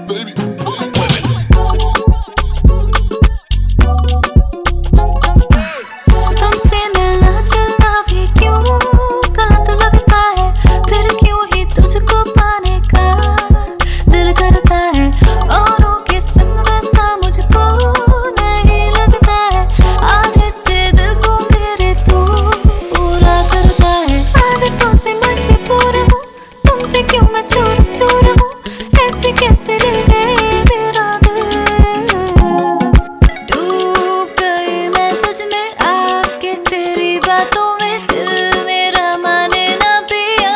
तुमसे मिलना जुलना भी क्यों गलत लगता है, फिर क्यों ही तुझको पाने का दिल करता है। औरों के संग वैसा मुझको नहीं लगता है, आधे से दिल को मेरे तू पूरा करता है। आदतों से मजबूर हूँ, तुम पे क्यों मैं चोर चोर हूँ, ऐसे कैसे ले गए मेरा दिल। डूब गई मैं तुझ में आके, तेरी बातों में दिल मेरा माने ना पिया।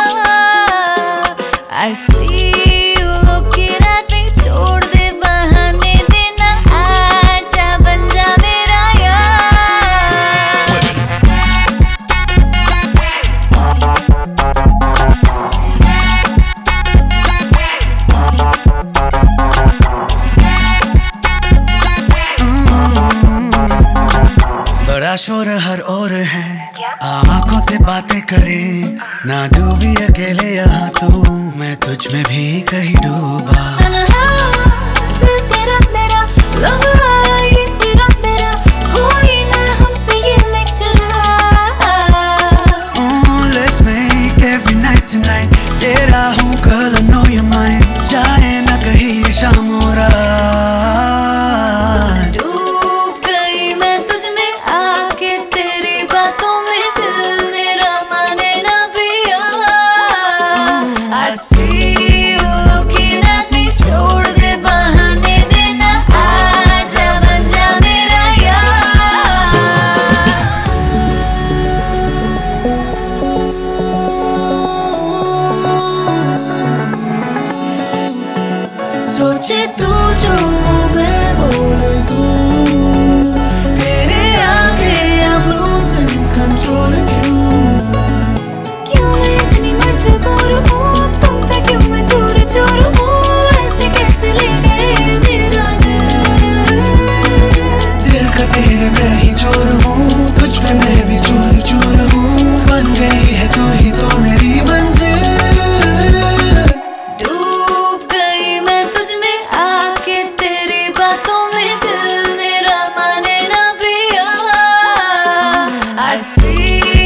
I see you looking at me, छोड़ दे बहाने देना, आजा बन जा मेरा यार। बड़ा शोर हर ओर है, आंखों से बातें करे, ना डूबी अकेले यहाँ तू, मैं तुझ में भी कहीं डूबा। दिल तेरा मेरा लव ये तेरा मेरा, कोई ना हमसे ये lecture. Let's make every night tonight, तेरा हूँ girl, I know you're mine, जाए ना कहीं ये शाम और रात। डूब गई मैं तुझ में आके, तेरी बातों में दिल मेरा माने ना पिया। I see you looking at me, छोड़ दे बहाने देना, आजा बन जा मेरा यार। सोचे तू जो मैं बोले दूं, तेरे आगे I'm losing control क्यों मैं इतनी मजबूर हूँ, तुम पे क्यों मैं चोर चोर हूँ, ऐसे कैसे ले गए मेरा दिल। दिल का तेरे मैं ही चोर हूँ, तुझ पे मैं भी चोर चोर हूँ, बन गई है तू ही तो मेरी मंजिल। डूब गई मैं तुझ में आके, तेरी बातों में दिल मेरा माने ना पिया। I see